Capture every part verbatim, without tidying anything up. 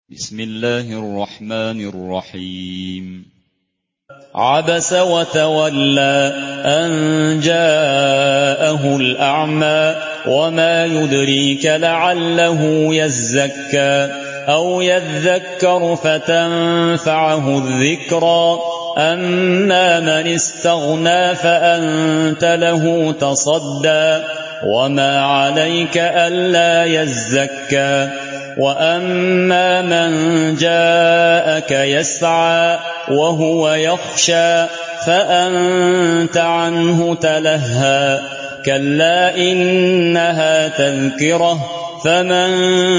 بسم الله الرحمن الرحيم. عبس وتولى أن جاءه الأعمى وما يدريك لعله يزكى أو يذكر فتنفعه الذكرى أما من استغنى فأنت له تصدى وما عليك ألا يزكى وأما من جاءك يسعى وهو يخشى فأنت عنه تلهى كلا إنها تذكرة فمن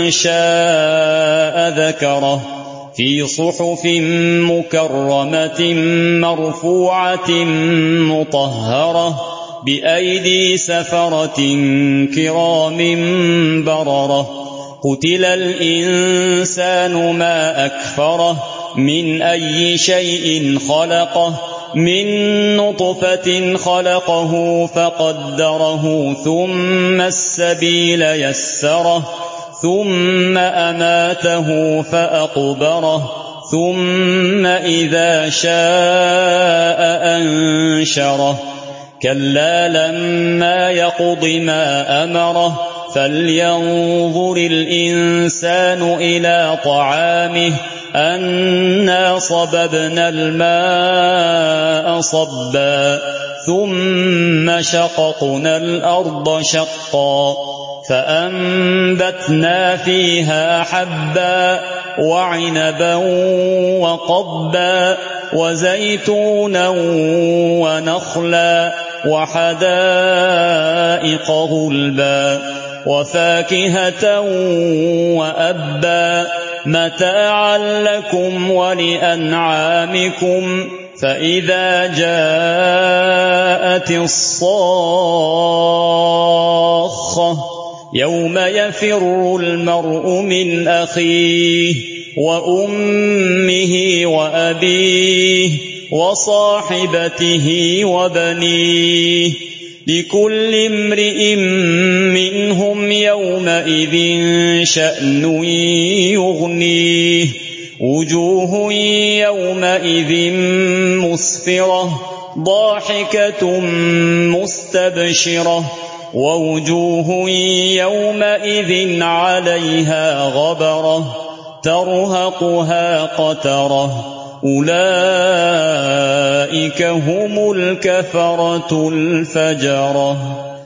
شاء ذكره في صحف مكرمة مرفوعة مطهرة بأيدي سفرة كرام بررة قتل الإنسان ما أكفره من أي شيء خلقه من نطفة خلقه فقدره ثم السبيل يسره ثم أماته فأقبره ثم إذا شاء أنشره كلا لما يقض ما أمره فلينظر الإنسان إلى طعامه أنا صببنا الماء صبا ثم شققنا الأرض شقا فأنبتنا فيها حبا وعنبا وقضبا وزيتونا ونخلا وحدائق غلبا وفاكهة وأبا متاعا لكم ولأنعامكم فإذا جاءت الصاخة يوم يفر المرء من أخيه وأمه وأبيه وصاحبته وبنيه لكل امرئ منهم يومئذ شأن يغنيه وجوه يومئذ مسفرة ضاحكة مستبشرة ووجوه يومئذ عليها غبرة ترهقها قترة أولئك هم الكفرة الفجرة.